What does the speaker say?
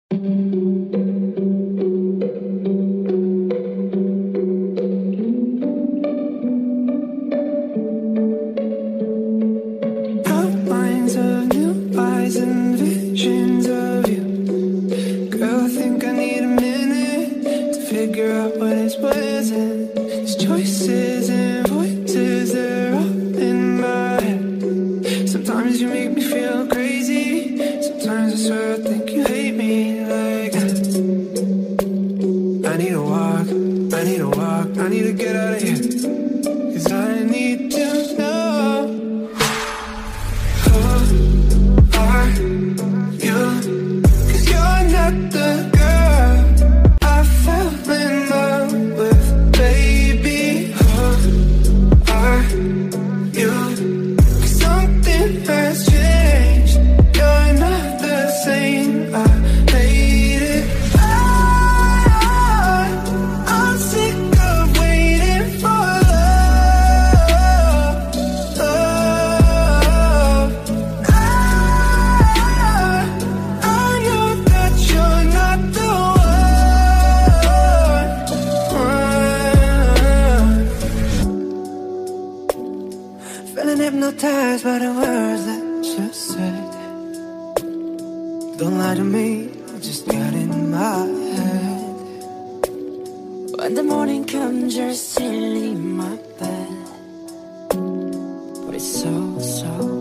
Outlines of new eyes and visions of you. Girl, I think I need a minute to figure out what is worth it. These choices and voices, they're all in my head. Sometimes you make me feel crazy. Sometimes I swear I think you hate me like that. I need a walk, I need a walk, I need to get out of here. 'Cause I need to know, who are you? 'Cause you're not the girl I fell in love with, baby. Who are you? 'Cause something has changed. You're not the same. I hate it. I'm sick of waiting for love, love. I know that you're not the one. Feeling hypnotized by the words that you said. Don't lie to me, you just got in my head. When the morning comes, you're still in my bed. But it's so, so